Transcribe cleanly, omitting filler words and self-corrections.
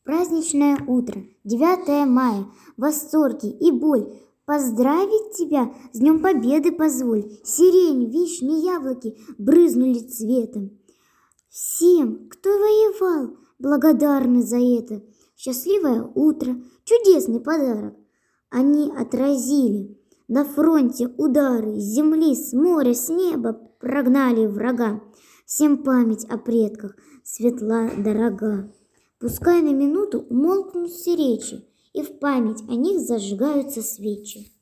Праздничное утро, 9 мая, восторги и боль. Поздравить тебя с Днем Победы позволь. Сирень, вишни, яблоки брызнули цветом. Всем, кто воевал, благодарны за это. Счастливое утро, чудесный подарок. Они отразили на фронте удары, с земли, с моря, с неба прогнали врага. Всем память о предках светла дорога. Пускай на минуту умолкнут все речи, и в память о них зажигаются свечи.